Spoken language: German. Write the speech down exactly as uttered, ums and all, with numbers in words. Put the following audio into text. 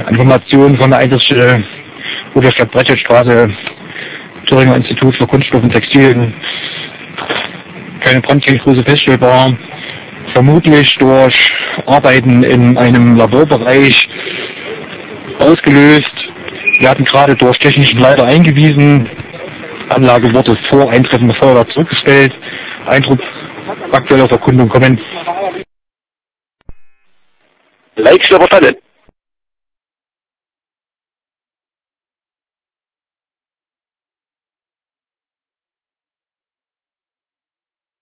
Informationen von der Einsatzstelle Rudolstadt Brettscheidstraße, Thüringer Institut für Kunststoff und Textilien. Keine Brandkenngröße feststellbar. Vermutlich durch Arbeiten in einem Laborbereich ausgelöst. Wir hatten gerade durch technischen Leiter eingewiesen. Anlage wurde vor Eintreffen der Feuerwehr zurückgestellt. Eindruck aktuell auf Erkundung kommen. Leitstelle verstanden.